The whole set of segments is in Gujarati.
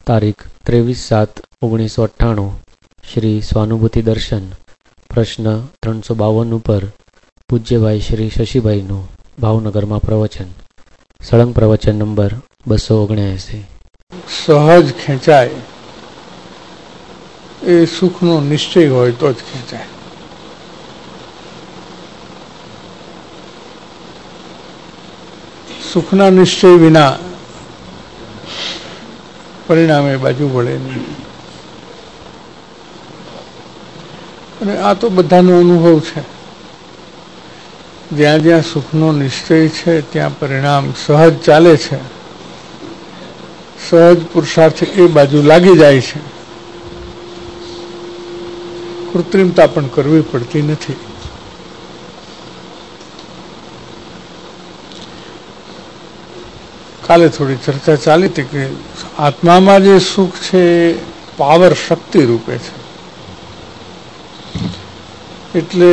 तारीख 23/7/1998 श्री स्वानुभूति दर्शन प्रश्न 352 पर पूज्यभाई श्री शशिभाईનું ભાવનગરમાં પ્રવચન સળંગ પ્રવચન નંબર 279। સહજ ખેંચાય એ સુખનો નિશ્ચય હોય તો જ ખેંચાય। સુખના નિશ્ચય વિના પરિણામે બાજુ વળે નહીં। અને આ તો બધાનો અનુભવ છે। જ્યાં જ્યાં સુખનો નિશ્ચય છે ત્યાં પરિણામ સહજ ચાલે છે, સહજ પુરુષાર્થ એ બાજુ લાગી જાય છે। કૃત્રિમતા પણ કરવી પડતી નથી। કાલે થોડી ચર્ચા ચાલી હતી કે આત્મામાં જે સુખ છે પાવર શક્તિ રૂપે છે, એટલે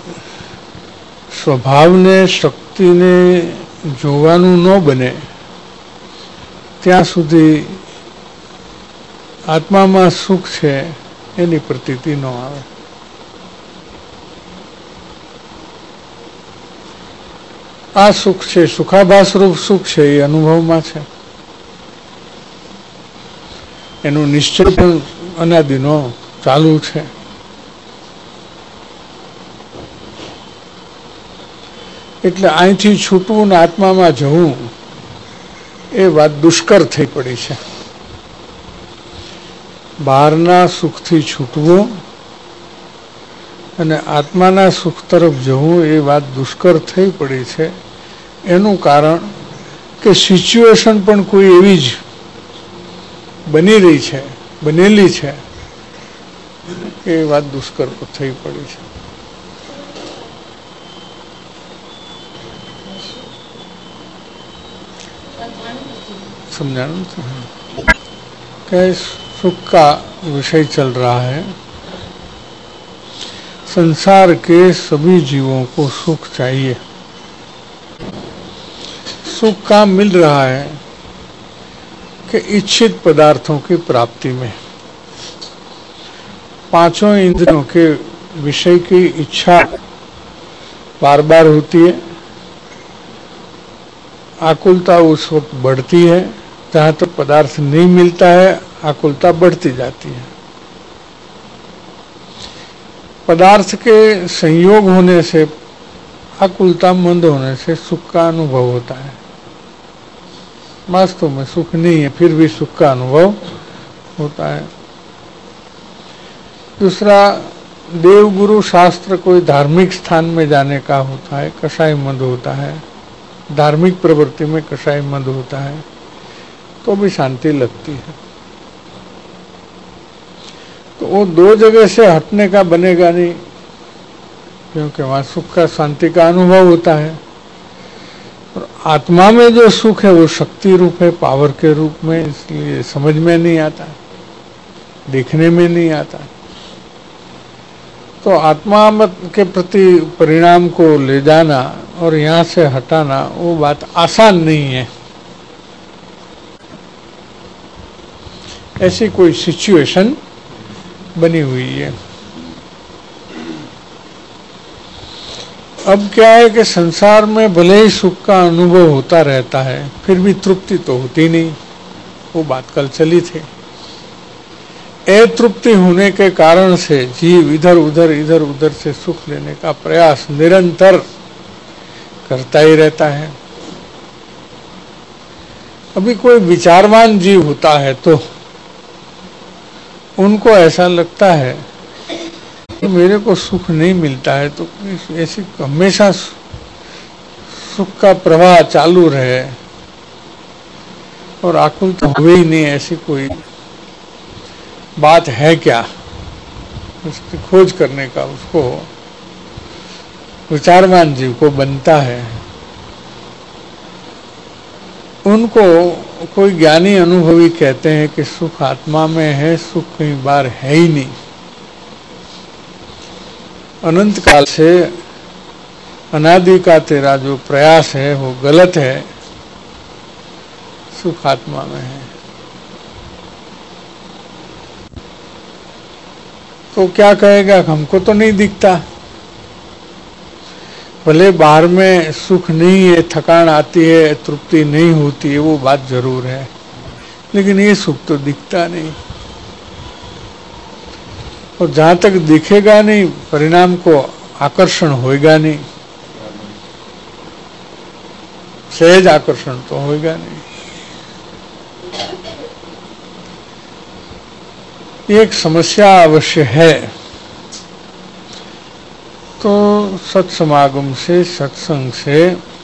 સ્વભાવને શક્તિને જોવાનું ન બને ત્યાં સુધી આત્મામાં સુખ છે એની પ્રતીતિ ન આવે। આ સુખ છે, સુખાભાસ રૂપ સુખ છે, એ અનુભવમાં છે। એનો નિશ્ચય પણ અનાદિનો ચાલુ છે। એટલે અહીંથી છૂટવું ને આત્મામાં જવું એ વાત દુષ્કર થઈ પડી છે। બહારના સુખથી છૂટવું અને આત્માના સુખ તરફ જવું એ વાત દુષ્કર થઈ પડી છે। એનું કારણ કે સિચ્યુએશન પણ કોઈ એવી જ બની રહી છે, બનેલી છે કે એ વાત દુષ્કર થઈ પડી છે। समझाना कि सुख का विषय चल रहा है। संसार के सभी जीवों को सुख चाहिए। सुख का मिल रहा है कि इच्छित पदार्थों की प्राप्ति में। पांचों इंद्रियों के विषय की इच्छा बार बार होती है। आकुलता उस वक्त बढ़ती है, जहाँ तक पदार्थ नहीं मिलता है आकुलता बढ़ती जाती है। पदार्थ के संयोग होने से, आकुलता मंद होने से सुख का अनुभव होता है। वास्तव में सुख नहीं है, फिर भी सुख का अनुभव होता है। दूसरा, देव गुरु शास्त्र कोई धार्मिक स्थान में जाने का होता है, कषाय मंद होता है। धार्मिक प्रवृत्ति में कषाय मंद होता है तो भी शांति लगती है। तो वो दो जगह से हटने का बनेगा नहीं, क्योंकि वहां सुख का, शांति का अनुभव होता है। और आत्मा में जो सुख है वो शक्ति रूप है, पावर के रूप में, इसलिए समझ में नहीं आता, देखने में नहीं आता। तो आत्मा के प्रति परिणाम को ले जाना और यहाँ से हटाना वो बात आसान नहीं है। ऐसी कोई सिचुएशन बनी हुई है। अब क्या है कि संसार में भले ही सुख का अनुभव होता रहता है, फिर भी तृप्ति तो होती नहीं। वो बात कल चली थी। अतृप्ति होने के कारण से जीव इधर उधर से सुख लेने का प्रयास निरंतर करता ही रहता है। अभी कोई विचारवान जीव होता है तो उनको ऐसा लगता है कि मेरे को सुख नहीं मिलता है, तो ऐसी हमेशा सुख का प्रवाह चालू रहे और आकुल तो हुए ही नहीं, ऐसी कोई बात है क्या? उसकी खोज करने का उसको विचारवान जीव को बनता है। उनको कोई ज्ञानी अनुभवी कहते हैं कि सुख आत्मा में है, सुख कई बार है ही नहीं। अनंत काल से अनादि का तेरा जो प्रयास है वो गलत है, सुख आत्मा में है। तो क्या कहेगा, हमको तो नहीं दिखता। भले बाहर में सुख नहीं है, थकान आती है, तृप्ति नहीं होती है, वो बात जरूर है, लेकिन ये सुख तो दिखता नहीं। और जहां तक दिखेगा नहीं, परिणाम को आकर्षण होएगा नहीं, सहज आकर्षण तो होएगा नहीं। एक समस्या अवश्य है। तो सत्समागम से, सत्संग से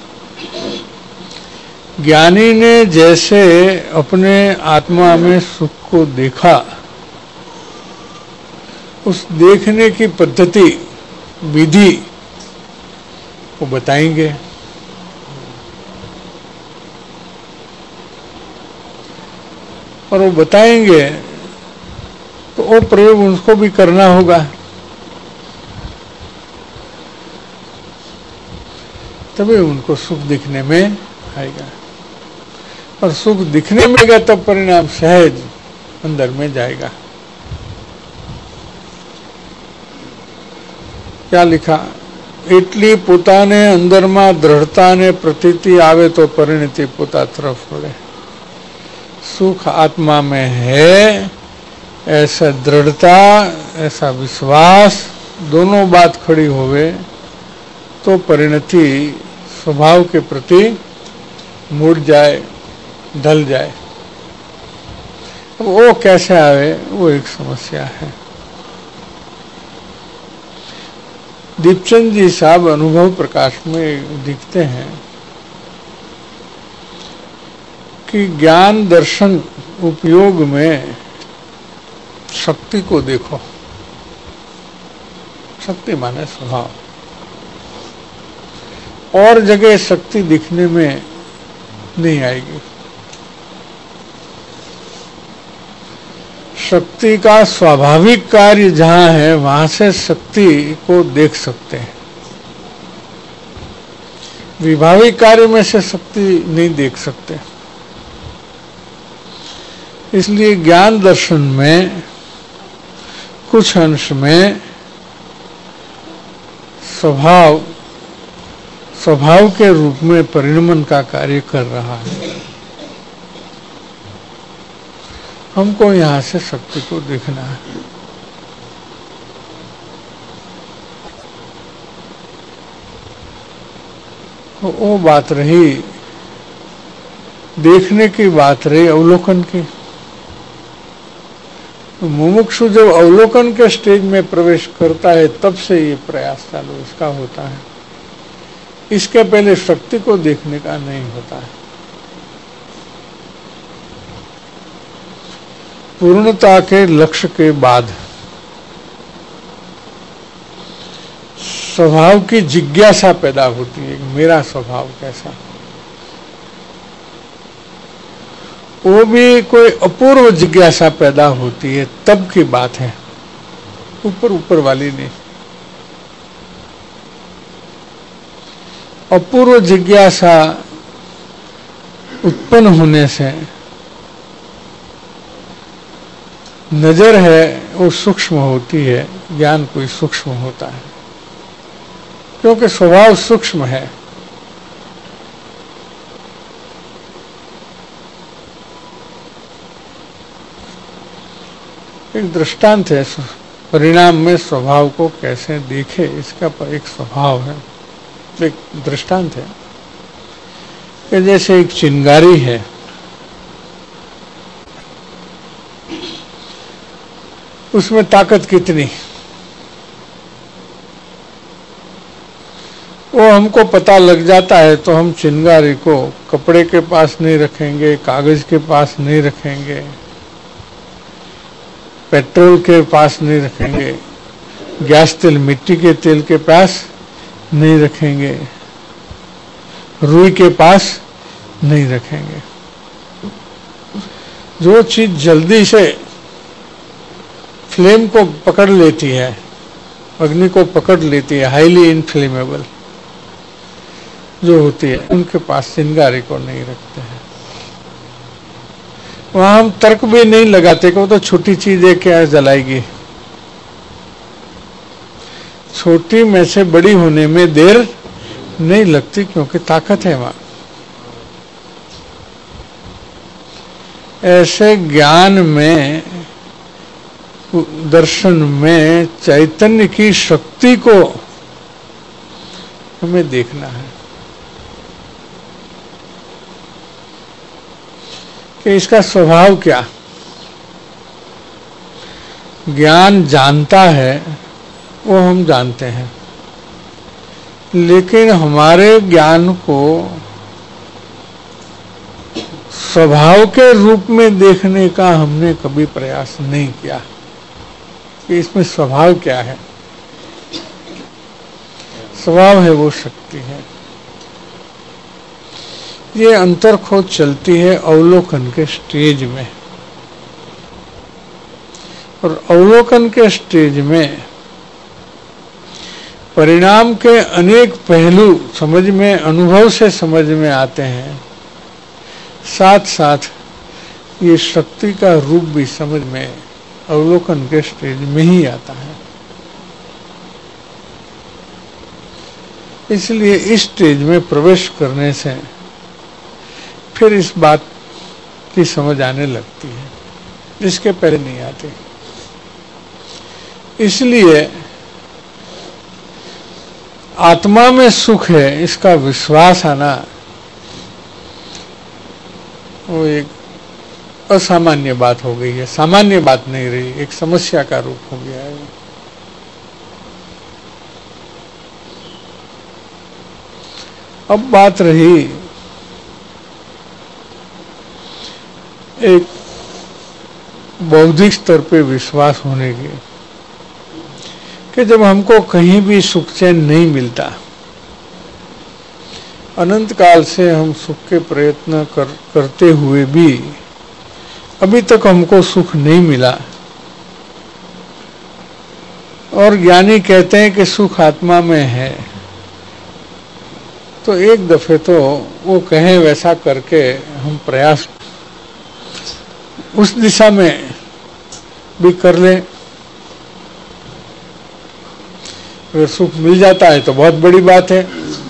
ज्ञानी ने जैसे अपने आत्मा में सुख को देखा, उस देखने की पद्धति, विधि वो बताएंगे। और वो बताएंगे तो वो प्रयोग उनको भी करना होगा, तभी उनको सुख दिखने में आएगा। और सुख दिखने में आएगा तब परिणाम सहज अंदर में जाएगा। क्या लिखा, એટલી પોતાને અંદરમાં દ્રઢતા ને પ્રતીતિ આવે તો પરિણતિ પોતા તરફ વળે। सुख आत्मा में है, ऐसा दृढ़ता, ऐसा विश्वास, दोनों बात खड़ी होवे तो परिणति स्वभाव के प्रति मुड़ जाए, ढल जाए। वो कैसे आवे, वो एक समस्या है। दीपचंद जी साहब अनुभव प्रकाश में लिखते हैं कि ज्ञान दर्शन उपयोग में शक्ति को देखो। शक्ति माने स्वभाव। और जगह शक्ति दिखने में नहीं आएगी। शक्ति का स्वाभाविक कार्य जहां है, वहां से शक्ति को देख सकते हैं। विभाविक कार्य में से शक्ति नहीं देख सकते। इसलिए ज्ञान दर्शन में कुछ अंश में स्वभाव के रूप में परिणमन का कार्य कर रहा है। हमको यहां से शक्ति को देखना है। तो वो बात रही, देखने की बात रही, अवलोकन की। तो मुमुक्षु जब अवलोकन के स्टेज में प्रवेश करता है, तब से ये प्रयास चालू इसका होता है। इसके पहले शक्ति को देखने का नहीं होता है। पूर्णता के लक्ष्य के बाद स्वभाव की जिज्ञासा पैदा होती है, मेरा स्वभाव कैसा। वो भी कोई अपूर्व जिज्ञासा पैदा होती है, तब की बात है, ऊपर ऊपर वाली नहीं। अपूर्व जिज्ञासा उत्पन्न होने से नजर है वो सूक्ष्म होती है, ज्ञान कोई सूक्ष्म होता है, क्योंकि स्वभाव सूक्ष्म है। एक दृष्टांत है, परिणाम में स्वभाव को कैसे देखे, इसका एक स्वभाव है, एक दृष्टांत है कि जैसे एक चिंगारी है, उसमें ताकत कितनी, वो हमको पता लग जाता है। तो हम चिंगारी को कपड़े के पास नहीं रखेंगे, कागज के पास नहीं रखेंगे, पेट्रोल के पास नहीं रखेंगे, गैस तेल, मिट्टी के तेल के पास नहीं रखेंगे, रुई के पास नहीं रखेंगे। जो चीज जल्दी से फ्लेम को पकड़ लेती है, अग्नि को पकड़ लेती है, हाईली इनफ्लेमेबल जो होती है, उनके पास चिंगारी को नहीं रखते हैं। वहां हम तर्क भी नहीं लगाते कि वो तो छोटी चीज है, क्या जलाएगी। छोटी में से बड़ी होने में देर नहीं लगती, क्योंकि ताकत है वहां। ऐसे ज्ञान में, दर्शन में चैतन्य की शक्ति को हमें देखना है कि इसका स्वभाव क्या। ज्ञान जानता है, वो हम जानते हैं, लेकिन हमारे ज्ञान को स्वभाव के रूप में देखने का हमने कभी प्रयास नहीं किया कि इसमें स्वभाव क्या है। स्वभाव है वो शक्ति है। ये अंतर खोज चलती है अवलोकन के स्टेज में, और अवलोकन के स्टेज में परिणाम के अनेक पहलू समझ में, अनुभव से समझ में आते हैं, साथ साथ ये शक्ति का रूप भी समझ में अवलोकन के स्टेज में ही आता है। इसलिए इस स्टेज में प्रवेश करने से फिर इस बात की समझ आने लगती है, जिसके पहले नहीं आती। इसलिए आत्मा में सुख है, इसका विश्वास आना वो एक असामान्य बात हो गई है, सामान्य बात नहीं रही, एक समस्या का रूप हो गया है। अब बात रही एक बौद्धिक स्तर पे विश्वास होने की, कि जब हमको कहीं भी सुख चैन नहीं मिलता, अनंत काल से हम सुख के प्रयत्न करते हुए भी अभी तक हमको सुख नहीं मिला, और ज्ञानी कहते हैं कि सुख आत्मा में है, तो एक दफे तो वो कहें वैसा करके हम प्रयास उस दिशा में भी कर लें। अगर सुख मिल जाता है तो बहुत बड़ी बात है,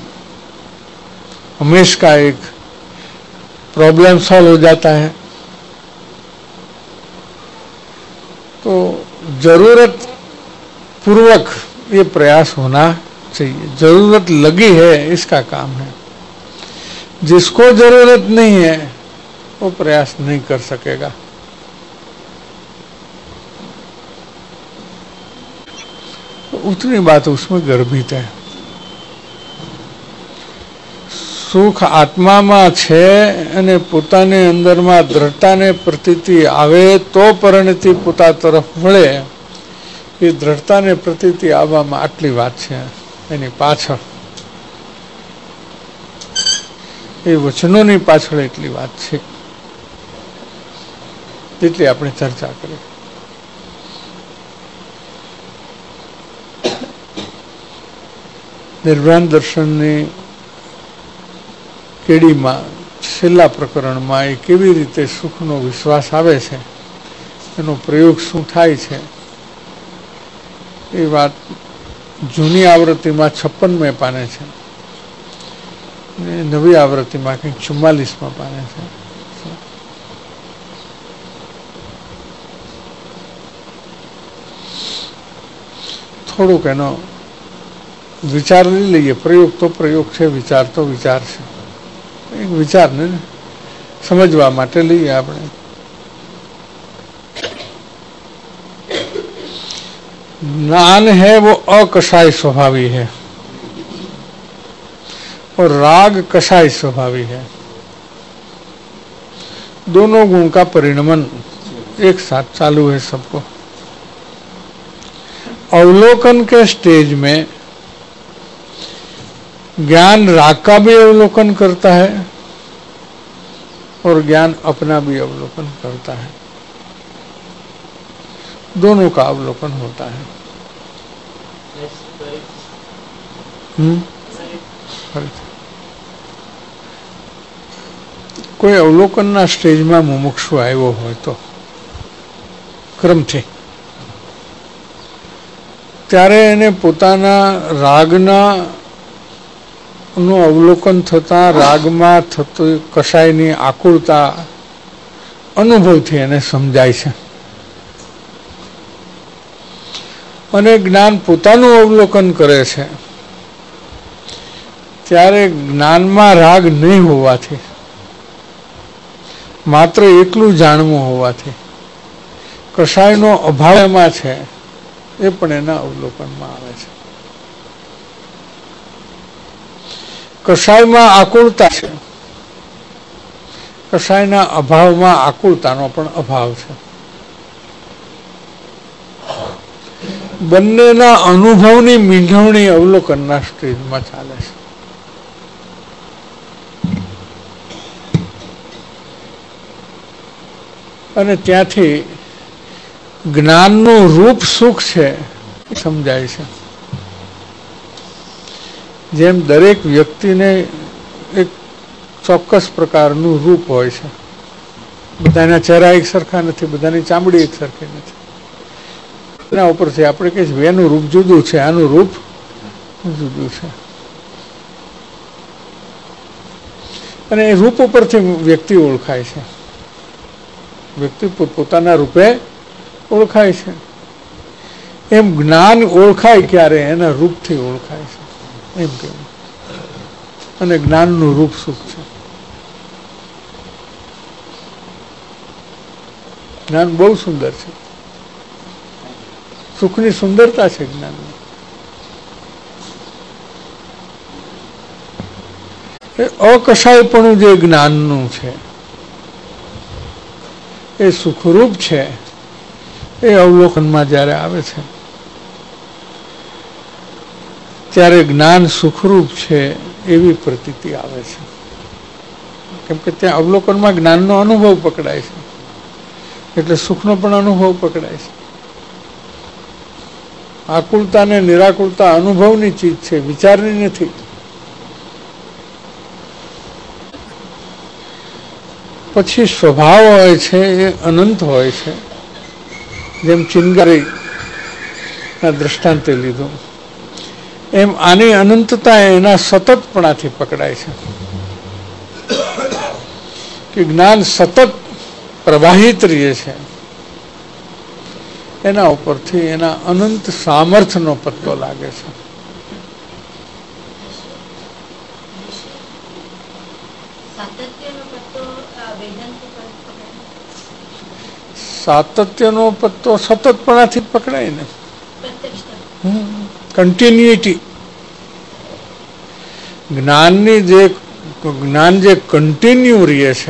हमेशा का एक प्रॉब्लम सॉल्व हो जाता है। तो जरूरत पूर्वक ये प्रयास होना चाहिए। जरूरत लगी है, इसका काम है। जिसको जरूरत नहीं है वो प्रयास नहीं कर सकेगा। तो उतनी बात उसमें गर्भित है। સુખ આત્મામાં છે અને પોતાની અંદરમાં દ્રઢતાને પ્રતીતિ આવે તો પરિણતિ પોતા તરફ વળે। એ દ્રઢતાને પ્રતીતિ આવવામાં આટલી વાત છે, એની પાછળ એ વચનોની પાછળ એટલી વાત છે જેટલી આપણે ચર્ચા કરી। નિર્વાણ દર્શનની કેડીમાં છેલ્લા પ્રકરણમાં એ કેવી રીતે સુખનો વિશ્વાસ આવે છે, એનો પ્રયોગ શું થાય છે, એ વાત જૂની આવૃત્તિમાં 56મે પાને છે, નવી આવૃત્તિમાં કંઈક 44માં પાને છે। થોડુંક એનો વિચાર લઈ લઈએ। પ્રયોગ તો પ્રયોગ છે, વિચાર તો વિચાર છે। एक विचार ने समझवा माटे लईए आपणे। ज्ञान है वो अकषाय स्वभावी है और राग कषाय स्वभावी है। दोनों गुण का परिणमन एक साथ चालू है सबको। अवलोकन के स्टेज में ज्ञान राग का भी अवलोकन करता है और ज्ञान अपना भी अवलोकन करता है। दोनों का अवलोकन होता है। कोई अवलोकन ना स्टेज में मुमुक्षु आव्यो होय तो क्रम थी ત્યારે એને પોતાના રાગના નું અવલોકન થતા રાગમાં થતું કશાયની આકુળતા અનુભવથી એને સમજાય છે. અને જ્ઞાન પોતાનું અવલોકન કરે છે ત્યારે જ્ઞાનમાં રાગ નહીં હોવાથી, માત્ર એકલું જાણવું હોવાથી કશાયનો અભાવ એમાં છે એ પણ એના અવલોકનમાં આવે છે. કશાયમાં આકુળતા છે, કશાયના અભાવમાં આકુળતાનો પણ અભાવ છે. બંનેના અનુભવની મીંઢવણી અવલોકનના સ્ટેજમાં ચાલે છે. અને ત્યાંથી જ્ઞાનનું રૂપ સુખ છે એ સમજાય છે. જેમ દરેક વ્યક્તિને એક ચોક્કસ પ્રકારનું રૂપ હોય છે. બધાના ચહેરા એક સરખા નથી, બધાની ચામડી એક સરખી નથી. એના ઉપરથી આપણે કહીએ છીએ એનું રૂપ જુદું છે, આનું રૂપ જુદું છે. અને એ રૂપ ઉપરથી વ્યક્તિ ઓળખાય છે. વ્યક્તિ પોતાના રૂપે ઓળખાય છે. એમ જ્ઞાન ઓળખાય ક્યારે? એના રૂપથી ઓળખાય છે એમ કેવું. અને જ્ઞાનનું રૂપ સુખ છે. જ્ઞાન બહુ સુંદર છે. સુખની સુંદરતા છે જ્ઞાનની. એ અકશાયપણું જે જ્ઞાનનું છે એ સુખરૂપ છે. એ અવલોકનમાં જ્યારે આવે છે ત્યારે જ્ઞાન સુખરૂપ છે એવી પ્રતીતિ આવે છે. કેમ કે ત્યાં અવલોકનમાં જ્ઞાનનો અનુભવ પકડાય છે, એટલે સુખનો પણ અનુભવ પકડાય છે. આકુળતા ને નિરાકુળતા અનુભવની ચીજ છે, વિચારની નથી. પછી સ્વભાવ હોય છે એ અનંત હોય છે. જેમ ચિનગારીના દ્રષ્ટાંતે લીધું એમ આની અનંતતા એના સતતપણાથી પકડાય છે. કે જ્ઞાન સતત પ્રવાહિત રહે છે, એના ઉપરથી એના અનંત સામર્થ્યનો પત્તો લાગે છે. સાતત્યનો પત્તો સતતપણાથી જ પકડાય ને. કન્ટિન્યુટી. જ્ઞાનની જ્ઞાન જે કન્ટિન્યુ રહે છે,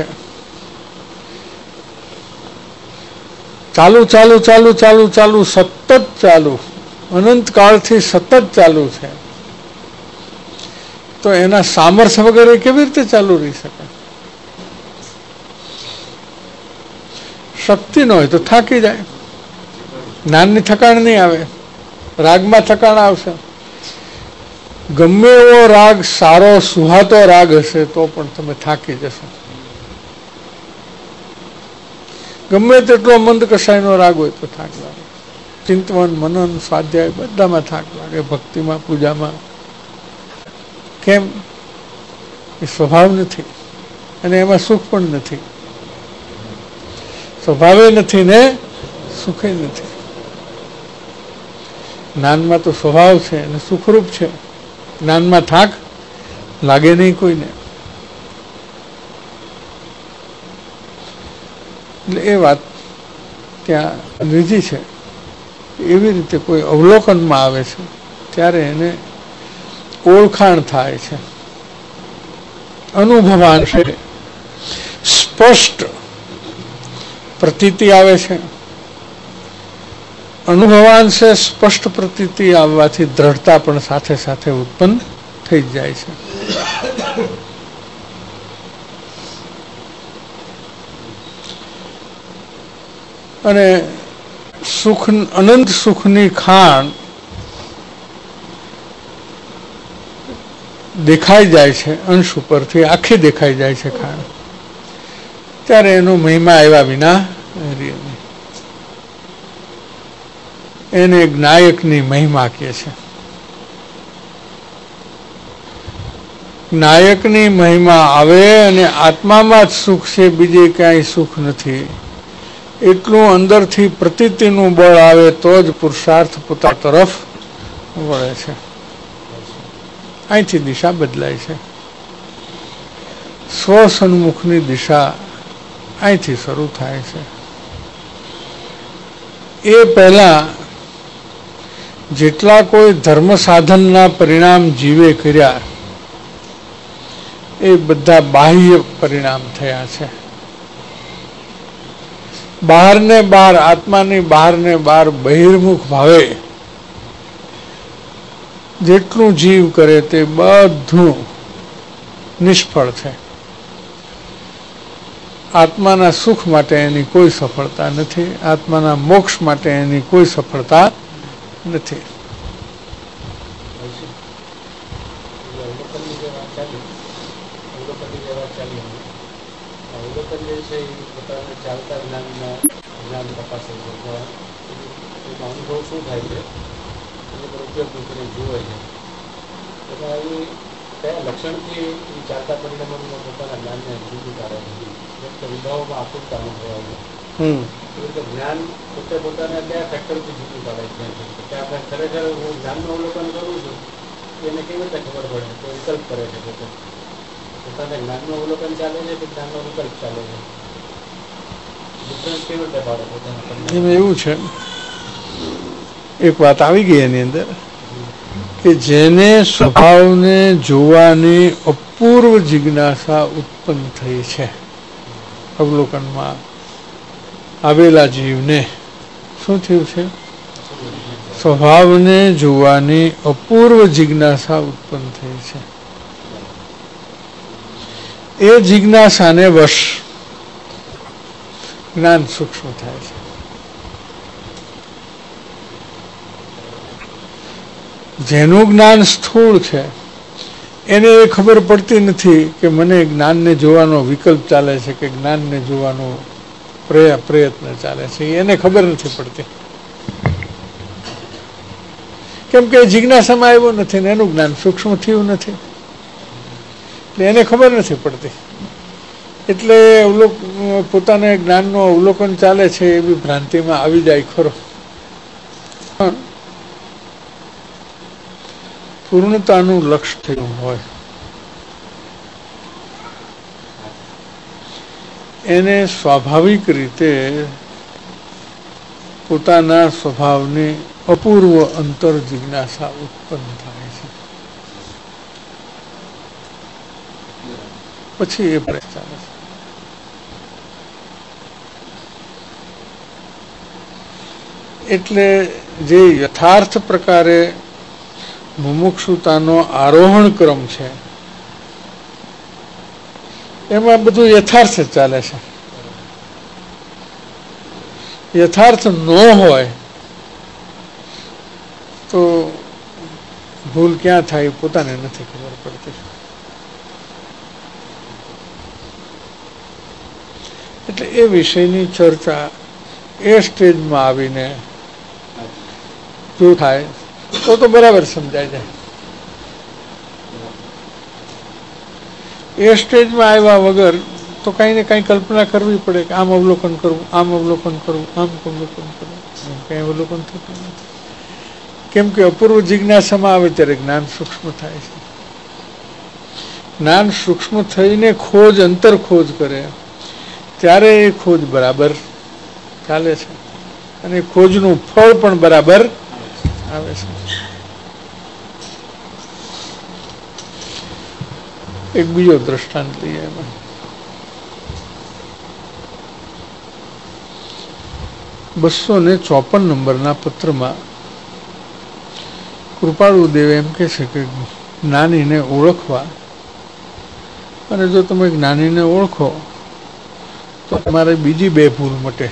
ચાલુ ચાલુ ચાલુ ચાલુ ચાલુ સતત ચાલુ, અનંત કાળથી સતત ચાલુ છે, તો એના સામર્થ્ય વગેરે કેવી રીતે ચાલુ રહી શકે? શક્તિ ન હોય તો થાકી જાય. જ્ઞાનની થકાણ નહીં આવે, રાગમાં થકાણ આવશે. ગમે એવો રાગ સારો સુહાતો રાગ હશે તો પણ તમે થાકી જશો. ગમે તેટલો મંદ કશાયનો રાગ હોય તો થાક લાગે. ચિંતવન, મનન, સ્વાધ્યાય બધામાં થાક લાગે. ભક્તિમાં, પૂજામાં. કેમ? એ સ્વભાવ નથી અને એમાં સુખ પણ નથી. સ્વભાવે નથી ને સુખે નથી. જ્ઞાનમાં તો સ્વભાવ છે અને સુખરૂપ છે. જ્ઞાનમાં થાક લાગે નહીં કોઈને. એટલે એ વાત ત્યાં લીધી છે. એવી રીતે કોઈ અવલોકનમાં આવે છે ત્યારે એને ઓળખાણ થાય છે, અનુભવાન છે, સ્પષ્ટ પ્રતીતિ આવે છે. અનુભવાન છે, સ્પષ્ટ પ્રતીતિ આવવાથી દ્રઢતા પણ સાથે સાથે ઉત્પન્ન થઈ જાય છે. અને સુખ, અનંત સુખની ખાણ દેખાઈ જાય છે. અંશ ઉપરથી આખી દેખાઈ જાય છે ખાણ. ત્યારે એનો મહિમા આવ્યા વિના એને જ્ઞાયકની મહિમા કહે છે. નાયકની મહિમા આવે અને આત્મામાં જ સુખ છે, બીજે ક્યાંય સુખ નથી, એટલું અંદરથી પ્રતીતિનું બળ આવે તો જ પુરુષાર્થ પોતા તરફ વળે છે. અહીંથી દિશા બદલાય છે. સ્વસન્મુખની દિશા અહીંથી શરૂ થાય છે. એ પહેલા જેટલા કોઈ ધર્મ સાધનના પરિણામ જીવે કર્યા એ બધા બાહ્ય પરિણામ થયા છે. બહારને બહાર આત્માની બહારને બહાર બહિર્મુખ ભાવે જેટલું જીવ કરે તે બધું નિષ્ફળ છે. આત્માના સુખ માટે એની કોઈ સફળતા નથી, આત્માના મોક્ષ માટે એની કોઈ સફળતા નથી. લક્ષણથી ચાલતા પરિણામોમાં પોતાના જ્ઞાનને જુદું કાઢે છે. વિભાવોમાં આકૃતતા અનુભવાય જ્ઞાન પોતે પોતાના કયા ફેક્ટરથી જુદું કાઢે છે કે આપણે ખરેખર હું જ્ઞાનનું અવલોકન કરું છું એને કેવી રીતે ખબર પડે તો વિકલ્પ કરે છે. પોતે પોતાના જ્ઞાનનું અવલોકન ચાલે છે કે જ્ઞાનનો વિકલ્પ ચાલે છે, ડિફરન્સ કેવી રીતે પાડે પોતાના? એમાં એવું છે, એક વાત આવી ગઈ એની અંદર કે જેને સ્વભાવને જોવાની અપૂર્વ જિજ્ઞાસા ઉત્પન્ન થઈ છે, અવલોકનમાં આવેલા જીવને શું થયું છે? સ્વભાવને જોવાની અપૂર્વ જિજ્ઞાસા ઉત્પન્ન થઈ છે. એ જિજ્ઞાસાને વશ જ્ઞાન સૂક્ષ્મ થાય છે. જેનું જ્ઞાન સ્થૂળ છે એને એ ખબર પડતી નથી કે મને જ્ઞાનને જોવાનો વિકલ્પ ચાલે છે કે જ્ઞાનને જોવાનો પ્રયત્ન ચાલે છે, એને ખબર નથી પડતી. કેમ કે જિજ્ઞાસામાં આવ્યો નથી ને એનું જ્ઞાન સૂક્ષ્મ થયું નથી, એટલે એને ખબર નથી પડતી. એટલે પોતાને જ્ઞાનનું અવલોકન ચાલે છે એવી ભ્રાંતિમાં આવી જાય ખરો. પૂર્ણતાનું લક્ષ્ય થયું હોય એને સ્વાભાવિક રીતે પોતાના સ્વભાવની અપૂર્વ અંતર જિજ્ઞાસા ઉત્પન્ન થાય છે. પછી એ પ્રયત્ન ચાલે છે. એટલે જે યથાર્થ પ્રકારે મુમુક્ષુતાનો આરોહણ ક્રમ છે એમાં બધું યથાર્થ જ ચાલે છે. યથાર્થ ન હોય તો ભૂલ ક્યાં થાય પોતાને નથી ખબર પડતી. એટલે એ વિષયની ચર્ચા એ સ્ટેજમાં આવીને જો થાય તો બરાબર સમજાય જાય. એ સ્ટેજમાં આવ્યા વગર તો કઈ ને કઈ કલ્પના કરવી પડે કે આમ અવલોકન કરવું, આમ અવલોકન કરવું, આમ અવલોકન કરવું, કઈ અવલોકન થતું નથી. કેમ કે અપૂર્વ જિજ્ઞાસામાં આવે ત્યારે જ્ઞાન સૂક્ષ્મ થાય છે. જ્ઞાન સૂક્ષ્મ થઈને ખોજ અંતર ખોજ કરે ત્યારે એ ખોજ બરાબર ચાલે છે અને ખોજનું ફળ પણ બરાબર આવે છે. એક બીજો દ્રષ્ટાંત લઈએ એમાં. $254 નંબરના પત્રમાં કૃપાળુદેવ એમ કહે છે કે જ્ઞાનીને ઓળખવા, અને જો તમે જ્ઞાનીને ઓળખો તો તમારે બીજી 2 ભૂલ મટે.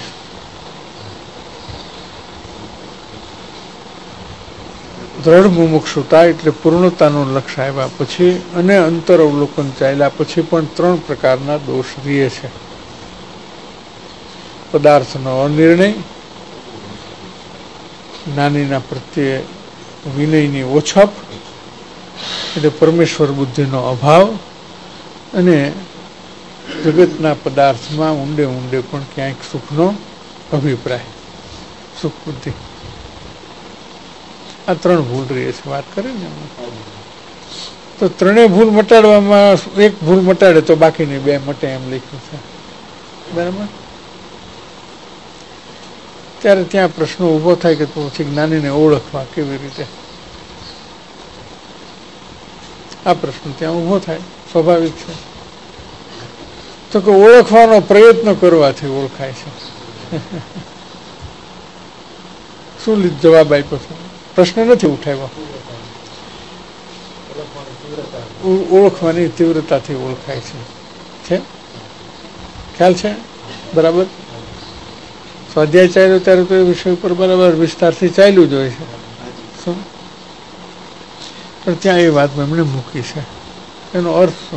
દ્રઢ મુમુક્ષુતા એટલે પૂર્ણતાનું લક્ષ્ય આવ્યા પછી અને અંતર અવલોકન ચાલ્યા પછી પણ 3 પ્રકારના દોષ રહે છે. પદાર્થનો અનિર્ણય, જ્ઞાનીના પ્રત્યે વિનયની ઓછપ, એટલે પરમેશ્વર બુદ્ધિનો અભાવ, અને જગતના પદાર્થમાં ઊંડે ઊંડે પણ ક્યાંક સુખનો અભિપ્રાય, સુખ બુદ્ધિ. આ 3 ભૂલ રહી છે વાત કરી ને. તો 3 ભૂલ મટાડવામાં એક ભૂલ મટાડે તો બાકીની 2 મટે એમ લખ્યું છે. બરાબર. ત્યારે ત્યાં પ્રશ્ન ઉભો થાય કે પછી જ્ઞાનીને ઓળખવા કેવી રીતે? આ પ્રશ્ન ત્યાં ઉભો થાય, સ્વાભાવિક છે. તો કે ઓળખવાનો પ્રયત્ન કરવાથી ઓળખાય છે. શું જવાબ આપ્યો છે? પ્રશ્ન નથી ઉઠાવ્યો. ઓળખવાની તીવ્રતાથી ઓળખાય છે. ખ્યાલ છે? બરાબર. સ્વાધ્યાય ચાલ્યો ત્યારે તો એ વિષય ઉપર બરાબર વિસ્તારથી ચાલ્યું જ હોય છે. શું? પણ ત્યાં એ વાત એમણે મૂકી છે. એનો અર્થ શું?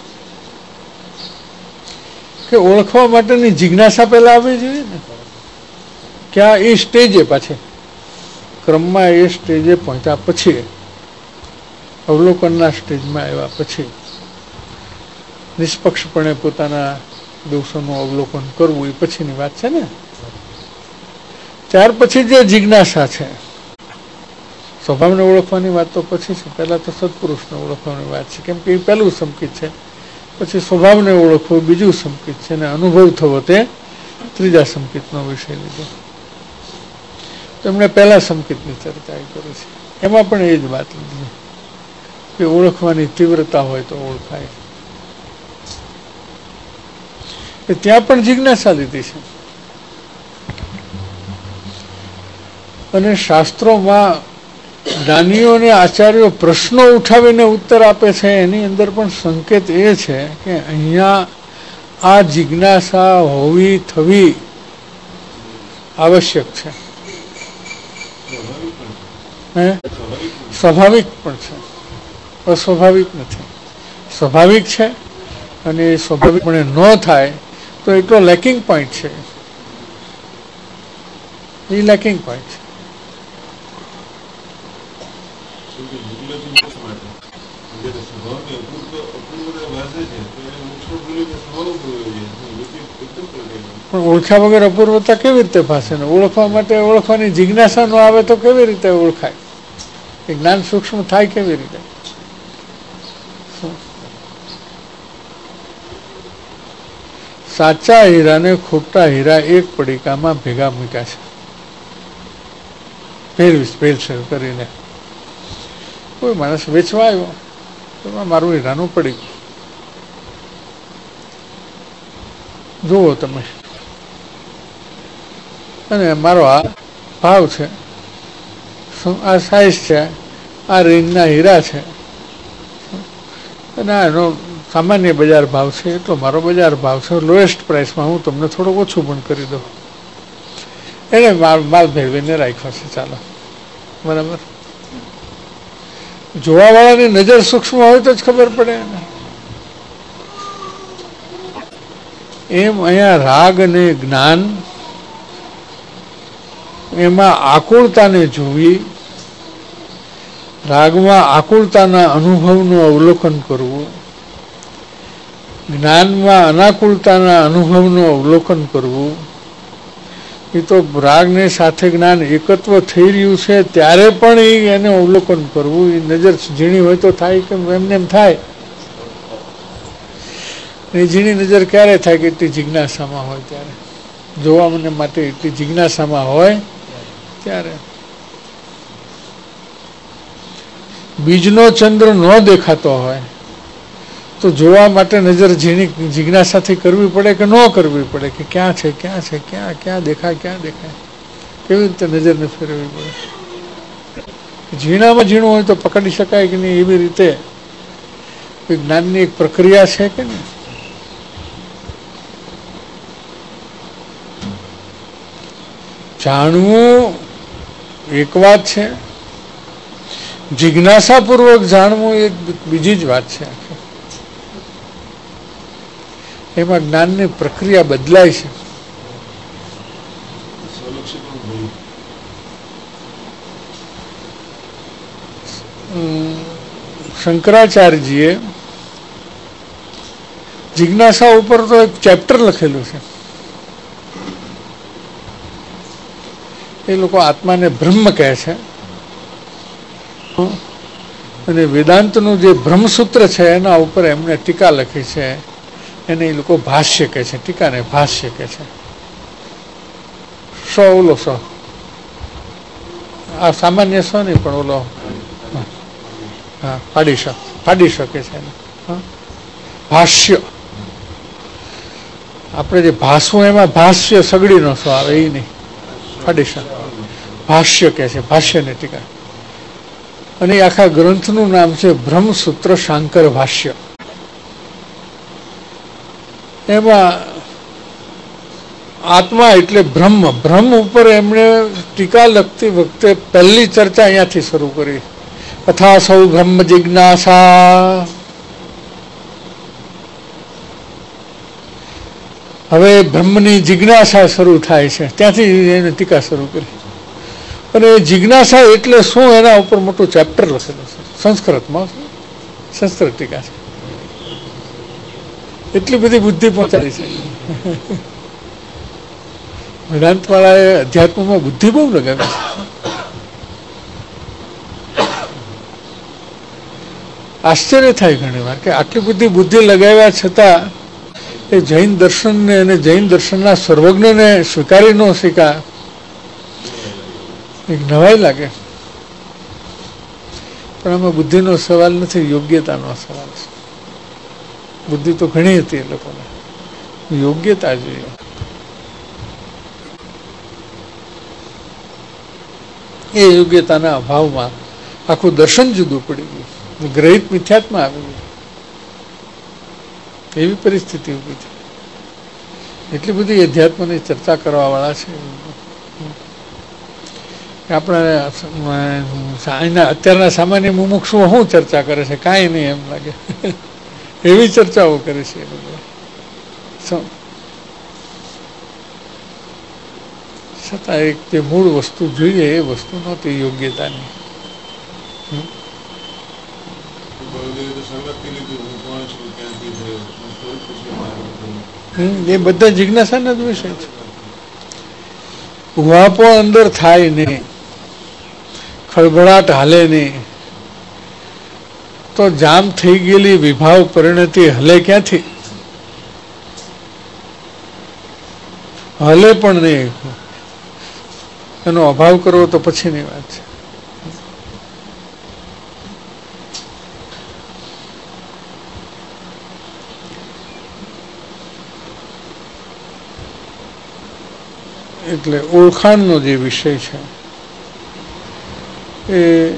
કે ઓળખવા માટેની જિજ્ઞાસા પહેલા આવવી જોઈએ ને. ક્યાં એ સ્ટેજે પાછી ક્રમમાં એ સ્ટેજે પહોંચ્યા પછી, અવલોકનના સ્ટેજમાં આવ્યા પછી નિષ્પક્ષપણે પોતાના દોષોનું અવલોકન કરવું એ પછીની વાત છે ને. ત્યાર પછી જે જિજ્ઞાસા છે, સ્વભાવને ઓળખવાની વાત તો પછી છે. પહેલા તો સત્પુરુષને ઓળખવાની વાત છે, કેમ કે એ પહેલું સંકિત છે. પછી સ્વભાવને ઓળખવું બીજું સંકિત છે, અને અનુભવ થવો તે 3જા સંકિતનો વિષય લીધો. તો એમણે પહેલા સંકિતની ચર્ચા કરી છે. એમાં પણ એ જ વાત લીધી કે ઓળખવાની તીવ્રતા હોય તો ઓળખાય. ત્યાં પણ જિજ્ઞાસા લીધી છે. અને શાસ્ત્રોમાં જ્ઞાનીઓ અને આચાર્યો પ્રશ્નો ઉઠાવીને ઉત્તર આપે છે, એની અંદર પણ સંકેત એ છે કે અહીંયા આ જિજ્ઞાસા હોવી થવી આવશ્યક છે. સ્વાભાવિક પણ છે, અસ્વાભાવિક નથી. સ્વાભાવિક છે, અને એ સ્વાભાવિકપણે ન થાય તો એટલો લેકિંગ પોઈન્ટ છે. એ લેકિંગ પોઈન્ટ છે. પણ ઓળખ્યા વગર અપૂર્વતા કેવી રીતે ભાષે ને? ઓળખવા માટે ઓળખવાની જિજ્ઞાસા ન આવે તો કેવી રીતે ઓળખાય? એ જ્ઞાન સૂક્ષ્મ થાય કેવી રીતે? સાચા હીરા ને ખોટા હીરા એક પડીકામાં ભેગા મૂક્યા છે, ભેળસેળ કરીને. કોઈ માણસ વેચવા આવ્યો, એમાં મારું હીરાનું પડીકું જુઓ તમે, અને મારો આ ભાવ છે, આ સાઈઝ છે, આ રેન્જના હીરા છે, અને એનો સામાન્ય બજાર ભાવ છે, એટલો મારો બજાર ભાવ છે. લોએસ્ટ પ્રાઇસમાં હું તમને થોડું ઓછું પણ કરી દઉં. એને માલ ભેળવીને રાખ્યો છે. ચાલો, બરાબર. જોવાવાળાની નજર સૂક્ષ્મ હોય તો જ ખબર પડે ને. એમ અહીંયા રાગ અને જ્ઞાન, એમાં આકુળતાને જોવી, રાગમાં આકુળતાના અનુભવનું અવલોકન કરવું, જ્ઞાનમાં અનાકુળતાના અનુભવનું અવલોકન કરવું. એ તો રાગને સાથે જ્ઞાન એકત્વ થઈ રહ્યું છે ત્યારે પણ એને અવલોકન કરવું. એ નજર ઝીણી હોય તો થાય કે એમને એમ થાય. એ ઝીણી નજર ક્યારે થાય? કે એટલી જિજ્ઞાસામાં હોય ત્યારે. જોવા મને માટે એટલી જિજ્ઞાસામાં હોય ત્યારે. બીજનો ચંદ્ર ન દેખાતો હોય તો જોવા માટે નજર ઝીણી જિજ્ઞાસાથી કરવી પડે કે ન કરવી પડે? કે ક્યાં છે, ક્યાં છે, ક્યાં દેખાય, ક્યાં દેખાય? કેવી રીતે નજરને ફેરવવી પડે? ઝીણામાં ઝીણું હોય તો પકડી શકાય કે નહીં? એવી રીતે જ્ઞાનની એક પ્રક્રિયા છે કે નહીં? જાણવું એક વાત છે, જિજ્ઞાસાપૂર્વક જાણવું એક બીજી જ વાત છે. એમાં જ્ઞાનની પ્રક્રિયા બદલાય છે. શંકરાચાર્યજીએ જિજ્ઞાસા ઉપર તો એક ચેપ્ટર લખેલું છે. એ લોકો આત્માને બ્રહ્મ કહે છે અને વેદાંતનું જે બ્રહ્મસૂત્ર છે એના ઉપર એમણે ટીકા લખી છે. એને એ લોકો ભાષ્ય કહે છે. ટીકાને ભાષ્ય કહે છે. ઓલો આ સામાન્ય સો નહીં પણ ઓલો હા ફાડી શકે છે ભાષ્ય. આપણે જે ભાષવું એમાં ભાષ્ય સગડીનો સો આવે એ નહીં, ફાડી શકે. ભાષ્ય કહે છે, ભાષ્યની ટીકા. અને આખા ગ્રંથનું નામ છે બ્રહ્મસૂત્ર શાંકર ભાષ્ય. એમાં આત્મા એટલે બ્રહ્મ, બ્રહ્મ ઉપર એમણે ટીકા લખતી વખતે પહેલી ચર્ચા અહીંયાથી શરૂ કરી. તથા સૌ બ્રહ્મ જિજ્ઞાસા. હવે બ્રહ્મની જિજ્ઞાસા શરૂ થાય છે, ત્યાંથી એને ટીકા શરૂ કરી. અને જિજ્ઞાસા એટલે શું એના ઉપર મોટું ચેપ્ટર લખેલું છે સંસ્કૃતમાં. સંસ્કૃત ટીકા છે. એટલી બધી બુદ્ધિ પહોંચાડી છે. વેદાંત વાળાએ અધ્યાત્મમાં બુદ્ધિ બહુ લગાવી છે. આશ્ચર્ય થાય ઘણી વાર કે આટલી બધી બુદ્ધિ લગાવ્યા છતાં એ જૈન દર્શનને અને જૈન દર્શનના સર્વજ્ઞને સ્વીકારી ન શીખા. એક નવાઈ લાગે. પણ આમાં બુદ્ધિનો સવાલ નથી, યોગ્યતાનો સવાલ છે. બુદ્ધિ તો ઘણી હતી એ લોકોને, યોગ્યતા જોઈએ. એ યોગ્યતાના અભાવમાં આખું દર્શન જુદું પડી ગયું, ગ્રહિત મિથ્યાત્મા આવી ગયું. એવી પરિસ્થિતિ ઊભી છે. એટલી બધી અધ્યાત્મની ચર્ચા કરવા વાળા છે. આપણે અત્યારના સામાન્ય મુમુક્ષુઓ શું ચર્ચા કરે છે? કાંઈ નહીં એમ લાગે. એવી ચર્ચાઓ કરે છે એ લોકો. છતાં એક જે મૂળ વસ્તુ જોઈએ એ વસ્તુ નહોતી યોગ્યતાની. એ બધા જિજ્ઞાસાના જ વિષય છે. ઉહાપો અંદર થાય નહીં, ખળભળાટ હાલે નહીં, તો જામ થઈ ગયેલી વિભાવ પરિણતિ હલે ક્યાંથી? હલે પણ નહીં. એનો અભાવ કરવો તો પછીની વાત છે. એટલે ઓળખાણનો જે વિષય છે એ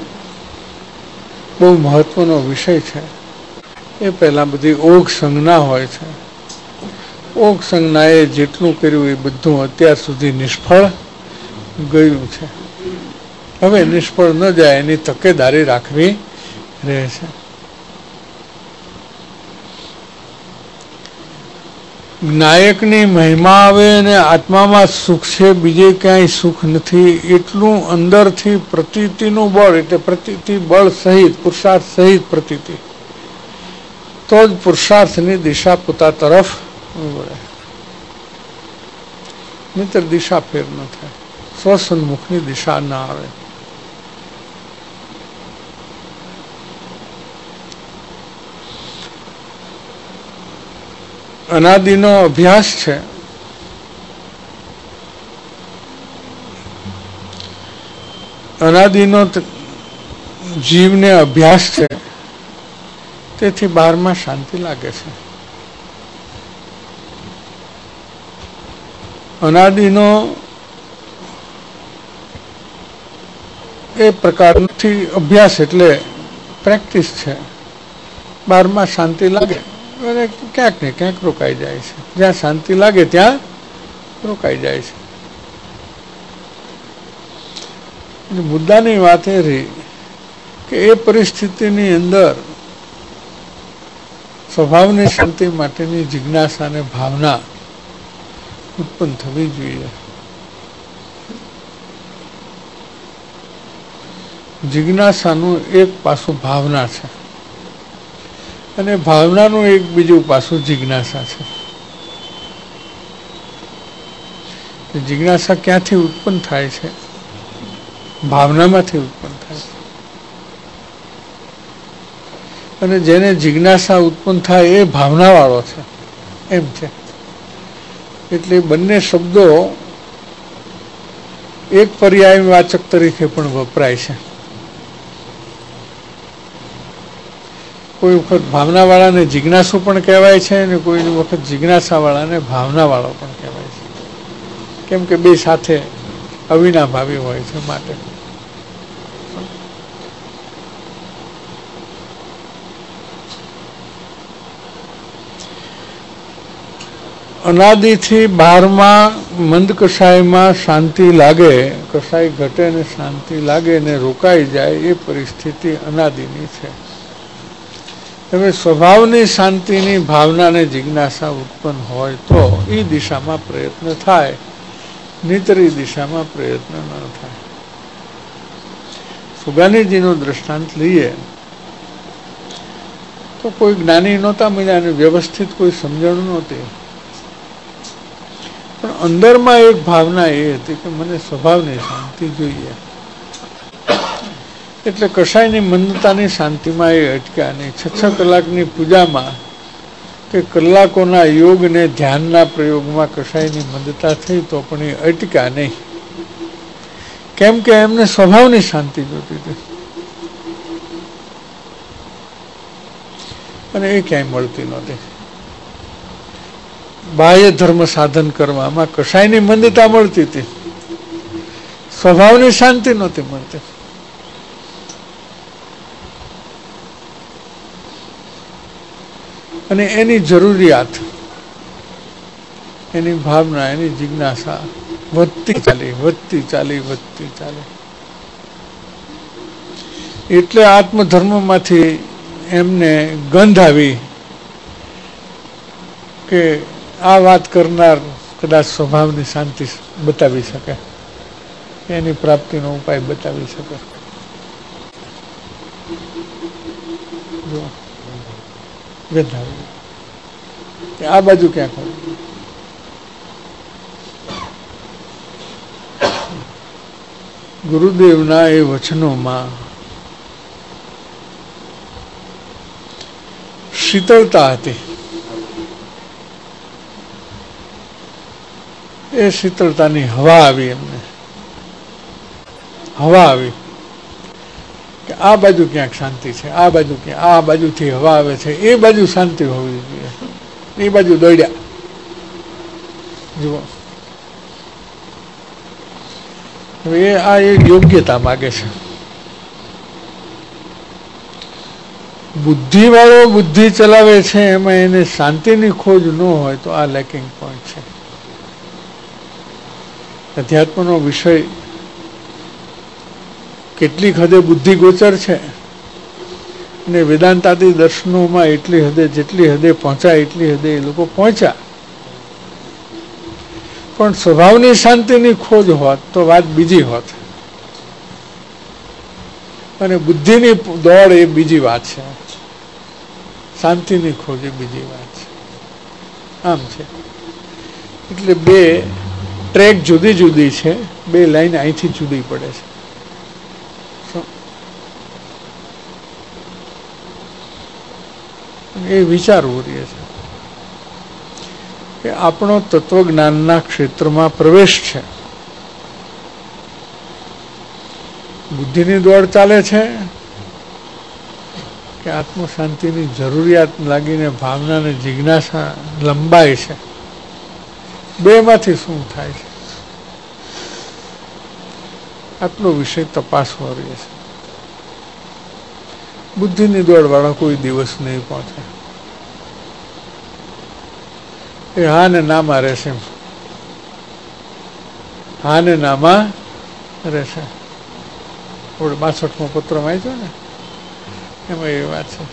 બહુ મહત્વનો વિષય છે. એ પહેલાં બધી ઓઘ સંજ્ઞા હોય છે. ઓઘ સંજ્ઞાએ જેટલું કર્યું એ બધું અત્યાર સુધી નિષ્ફળ ગયું છે. હવે નિષ્ફળ ન જાય એની તકેદારી રાખવી રહે છે. નાયકની મહિમા આવે અને આત્મામાં સુખ છે, બીજે ક્યાંય સુખ નથી, એટલું અંદરથી પ્રતીતિનું બળ, એટલે પ્રતીતિ બળ સહિત, પુરુષાર્થ સહિત પ્રતીતિ, તો જ પુરુષાર્થની દિશા પોતા તરફ વળે. નહીંતર દિશા ફેર ન થાય, સ્વસન્મુખની દિશા ના આવે. અનાદિનો અભ્યાસ છે. અનાદિનો જીવને અભ્યાસ છે, તેથી બહારમાં શાંતિ લાગે છે. અનાદિનો એ પ્રકારથી અભ્યાસ એટલે પ્રેક્ટિસ છે. બહારમાં શાંતિ લાગે અને ક્યાંક ને ક્યાંક રોકાઈ જાય છે. જ્યાં શાંતિ લાગે ત્યાં રોકાઈ જાય છે. મુદ્દાની વાત એ રહી કે એ પરિસ્થિતિની અંદર સ્વભાવની શાંતિ માટેની જિજ્ઞાસા અને ભાવના ઉત્પન્ન થવી જોઈએ. જિજ્ઞાસાનું એક પાસું ભાવના છે અને ભાવનાનું એક બીજું પાસું જિજ્ઞાસા છે. જિજ્ઞાસા ક્યાંથી ઉત્પન્ન થાય છે? ભાવનામાંથી ઉત્પન્ન થાય છે. અને જેને જિજ્ઞાસા ઉત્પન્ન થાય એ ભાવના વાળો છે એમ છે. એટલે બંને શબ્દો એક પર્યાયવાચક તરીકે પણ વપરાય છે. કોઈ વખત ભાવના વાળાને જિજ્ઞાસુ પણ કહેવાય છે અને કોઈ વખત જિજ્ઞાસા વાળાને ભાવના વાળો પણ કહેવાય છે. કેમ કે બે સાથે અવિનાભાવી હોય છે. માટે અનાદિથી 12મા મંદ કષાયમાં શાંતિ લાગે, કષાય ઘટે ને શાંતિ લાગે ને રોકાઈ જાય એ પરિસ્થિતિ અનાદિની છે. હવે સ્વભાવની શાંતિની ભાવનાને જિજ્ઞાસા ઉત્પન્ન હોય તો એ દિશામાં પ્રયત્ન થાય, નહીંતર એ દિશામાં પ્રયત્ન ન થાય. સુગાનીજીનું દ્રષ્ટાંત લઈએ તો કોઈ જ્ઞાની નહોતા મળ્યા અને વ્યવસ્થિત કોઈ સમજણ નહોતી, પણ અંદરમાં એક ભાવના એ હતી કે મને સ્વભાવની શાંતિ જોઈએ. એટલે કષાયની મંદતાની શાંતિમાં એ અટક્યા નહીં. 6 કલાકની પૂજામાં કે કલાકોના યોગ ને ધ્યાનના પ્રયોગમાં કષાયની મંદતા થઈ તો પણ એ અટક્યા નહીં. કેમ કે એમને સ્વભાવની શાંતિ જોતી હતી અને એ ક્યાંય મળતી નહોતી. બાહ્ય ધર્મ સાધન કરવામાં કષાયની મંદતા મળતી હતી, સ્વભાવની શાંતિ નહોતી મળતી. અને એની જરૂરિયાત, એની ભાવના, એની જિજ્ઞાસા વધતી ચાલી. એટલે આત્મધર્મમાંથી એમને ગંધ આવી કે આ વાત કરનાર કદાચ સ્વભાવની શાંતિ બતાવી શકે, એની પ્રાપ્તિનો ઉપાય બતાવી શકે. આ બાજુ ક્યાંક હોય. ગુરુદેવના એ વચનોમાં શીતળતા હતી. એ શીતળતાની હવા આવી એમને, હવા આવી કે આ બાજુ ક્યાંક શાંતિ છે, આ બાજુ ક્યાં, આ બાજુથી હવા આવે છે, એ બાજુ શાંતિ હોવી જોઈએ. એ બાજુ દોડ્યા. જુઓ, હવે આ એક યોગ્યતા માગે છે. બુદ્ધિ વાળો બુદ્ધિ ચલાવે છે, એમાં એને શાંતિની ખોજ ન હોય તો આ લેકિંગ પોઈન્ટ છે. અધ્યાત્મનો વિષય કેટલીક હદે બુદ્ધિ ગોચર છે અને વેદાંતાદી દર્શનોમાં એટલી હદે, જેટલી હદે પહોંચાય એટલી હદે એ લોકો પહોંચ્યા. પણ સ્વભાવની શાંતિની ખોજ હોત તો વાત બીજી હોત, અને બુદ્ધિની દોડ એ બીજી વાત છે, શાંતિની ખોજ એ બીજી વાત છે. આમ છે. એટલે બે ટ્રેક જુદી જુદી છે, બે લાઈન અહીંથી જુદી પડે છે. એ વિચારવું રહે છે કે આપણો તત્વજ્ઞાનના ક્ષેત્રમાં પ્રવેશ છે. બુદ્ધિની દોડ ચાલે છે કે આત્મશાંતિની જરૂરિયાત લાગીને ભાવનાને જિજ્ઞાસા લંબાય છે. બેમાંથી શું થાય છે આટલો વિષય તપાસવો રહે છે. બુદ્ધિની દોડ વાળા કોઈ દિવસ નહીં પહોંચે. એ હા ને નામાં રહેશે, હા ને નામાં રહેશે. 62મો પત્ર વાંચ્યો ને, એમાં એ વાત છે.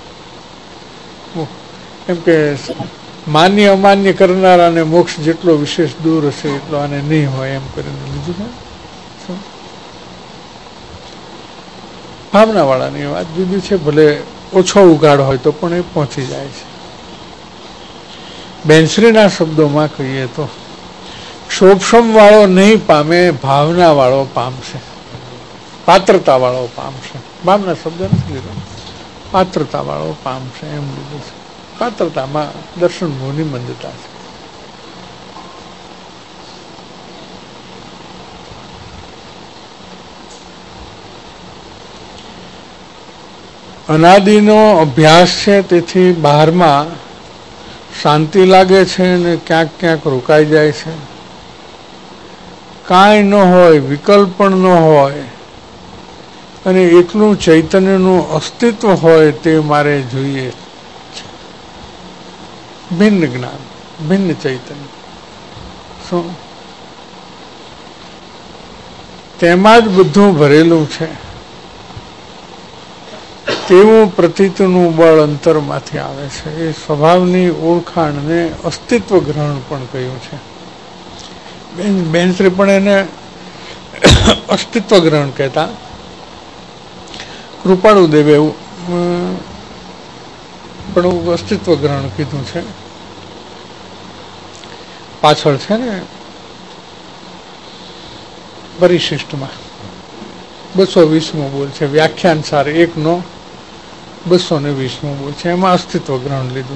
એમ કે માન્ય અમાન્ય કરનારાને મોક્ષ જેટલો વિશેષ દૂર હશે એટલો આને નહીં હોય, એમ કરીને બીજું ભાવનાવાળાની વાત જુદી છે, ભલે ઓછો ઉગાડ હોય તો પણ એ પહોંચી જાય છે. બેનશ્રીના શબ્દોમાં કહીએ તો ક્ષોભક્ષમ વાળો નહીં પામે, ભાવના વાળો પામશે, પાત્રતા વાળો પામશે. ભાવના શબ્દ નથી લીધો, પાત્રતા વાળો પામશે એમ લીધું છે. પાત્રતામાં દર્શન ભાવની મંદતા છે. અનાદિનો અભ્યાસ છે, તેથી બહારમાં શાંતિ લાગે છે અને ક્યાંક ક્યાંક રોકાઈ જાય છે. કાંઈ ન હોય, વિકલ્પ પણ ન હોય અને એકલું ચૈતન્યનું અસ્તિત્વ હોય તે મારે જોઈએ. ભિન્ન જ્ઞાન, ભિન્ન ચૈતન્ય, શું તેમાં જ બધું ભરેલું છે તેવું પ્રતીતનું બળ અંતરમાંથી આવે છે. એ સ્વભાવની ઓળખાણને અસ્તિત્વ ગ્રહણ પણ કહ્યું છે. બેનશ્રી પણ એને અસ્તિત્વ ગ્રહણ કહેતા. કૃપાળુ દેવે પણ અસ્તિત્વ ગ્રહણ કીધું છે. પાછળ છે ને પરિશિષ્ટમાં 220મો બોલ છે, વ્યાખ્યાન સાર 1નો 220મો બોલ છે, એમાં અસ્તિત્વ ગ્રહણ લીધું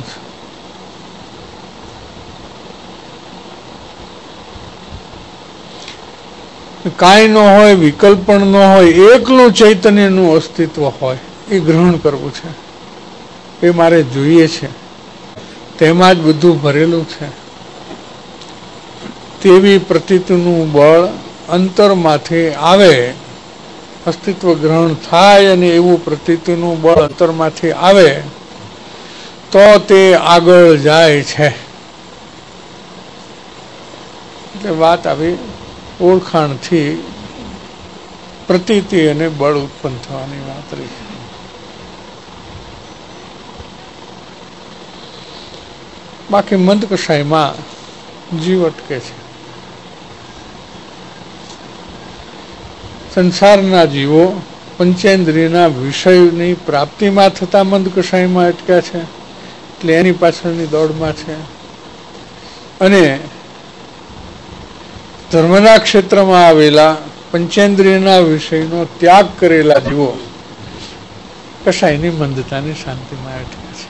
છે. કાંઈ ન હોય, વિકલ્પ પણ ન હોય, એકલું ચૈતન્યનું અસ્તિત્વ હોય એ ગ્રહણ કરવું છે. એ મારે જોઈએ છે, તેમાં જ બધું ભરેલું છે તેવી પ્રતીતનું બળ અંતરમાંથી આવે. અસ્તિત્વ ગ્રહણ થાય અને એવું પ્રતીતનું બળ અંતરમાંથી આવે તો તે આગળ જાય છે. એટલે વાત આવી ઓળખાણથી પ્રતીતિ અને બળ ઉત્પન્ન થવાની વાત રહી. બાકી મંદ કષાયમાં જીવ અટકે છે. સંસારના જીવો પંચેન્દ્રિયના વિષયની પ્રાપ્તિમાં થતા મંદ કષાયમાં અટક્યા છે, એટલે એની પાછળની દોડમાં છે. અને ધર્મના ક્ષેત્રમાં આવેલા પંચેન્દ્રિયના વિષયનો ત્યાગ કરેલા જીવો કષાયની મંદતાની શાંતિમાં અટક્યા છે.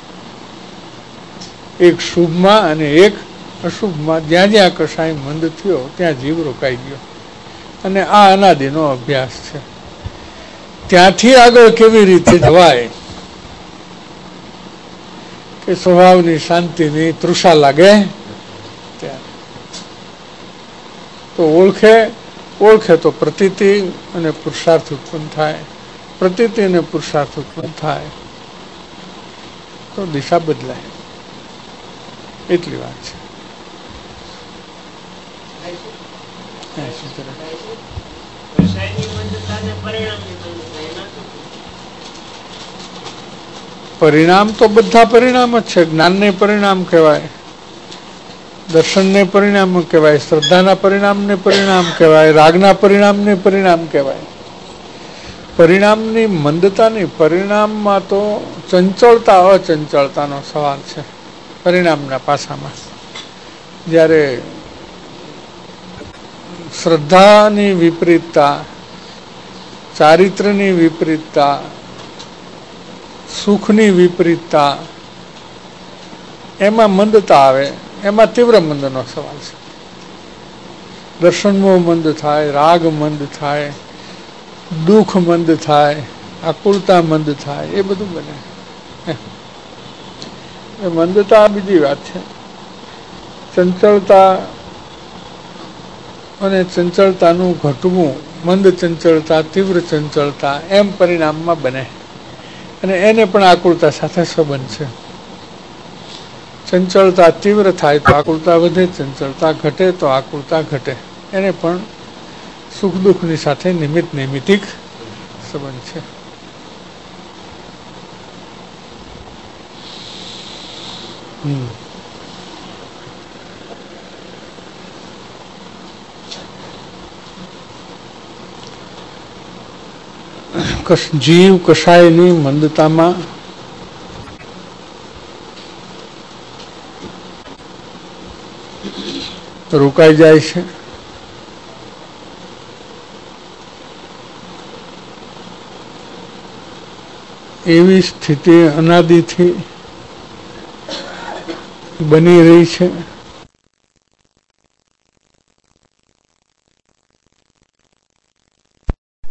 એક શુભમાં અને એક અશુભમાં. જ્યાં જ્યાં કષાય મંદ થયો ત્યાં જીવ રોકાઈ ગયો. અને આ અનાદિનો અભ્યાસ છે. ત્યાંથી આગળ કેવી રીતે જવાય કે સ્વભાવની શાંતિની તૃષા લાગે તો ઓળખે તો પ્રતીતિ અને પુરુષાર્થ ઉત્પન્ન થાય. પ્રતીતિ અને પુરુષાર્થ ઉત્પન્ન થાય તો દિશા બદલાય. એટલી વાત છે. પરિણામ તો બધા પરિણામ જ છે. જ્ઞાનને પરિણામ કહેવાય, દર્શનને પરિણામ કહેવાય, શ્રદ્ધાના પરિણામને પરિણામ કહેવાય, રાગના પરિણામને પરિણામ કહેવાય. પરિણામની મંદતાની, પરિણામમાં તો ચંચળતા અચંચળતાનો સવાલ છે. પરિણામના પાસામાં જ્યારે શ્રદ્ધાની વિપરીતતા, ચારિત્ર્યની વિપરીતતા, સુખની વિપરીતતા, એમાં મંદતા આવે, એમાં તીવ્ર મંદનો સવાલ છે. દર્શનમોહ મંદ થાય, રાગ મંદ થાય, દુઃખ મંદ થાય, આકુલતા મંદ થાય, એ બધું બને. એ મંદતા બીજી વાત છે. ચંચળતા અને ચંચળતાનું ઘટવું, મંદ ચંચળતા, તીવ્ર ચંચળતા, એમ પરિણામમાં બને. અને એને પણ આકુલતા સાથે સંબંધ છે. ચંચળતા તીવ્ર થાય તો આકુલતા વધે, ચંચળતા ઘટે તો આકુલતા ઘટે. એને પણ સુખ દુઃખની સાથે નૈમિતિક સંબંધ છે. જીવ કશાયની મંદતામાં રોકાઈ જાય છે. એવી સ્થિતિ અનાદિથી બની રહી છે.